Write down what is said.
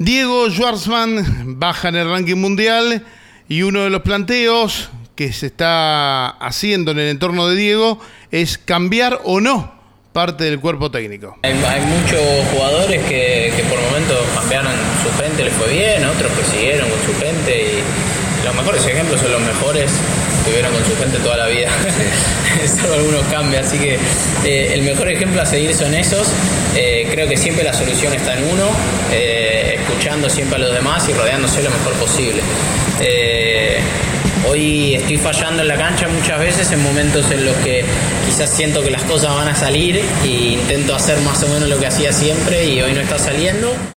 Diego Schwartzman baja en el ranking mundial y uno de los planteos que se está haciendo en el entorno de Diego es cambiar o no parte del cuerpo técnico. Hay muchos jugadores que por momentos cambiaron su gente, les fue bien, otros que siguieron con su gente y los mejores ejemplos son los mejores que estuvieron con su gente toda la vida. Solo algunos cambian, así que el mejor ejemplo a seguir son esos. Creo que siempre la solución está en uno, escuchando siempre a los demás y rodeándose lo mejor posible. Hoy estoy fallando en la cancha muchas veces en momentos en los que quizás siento que las cosas van a salir e intento hacer más o menos lo que hacía siempre y hoy no está saliendo.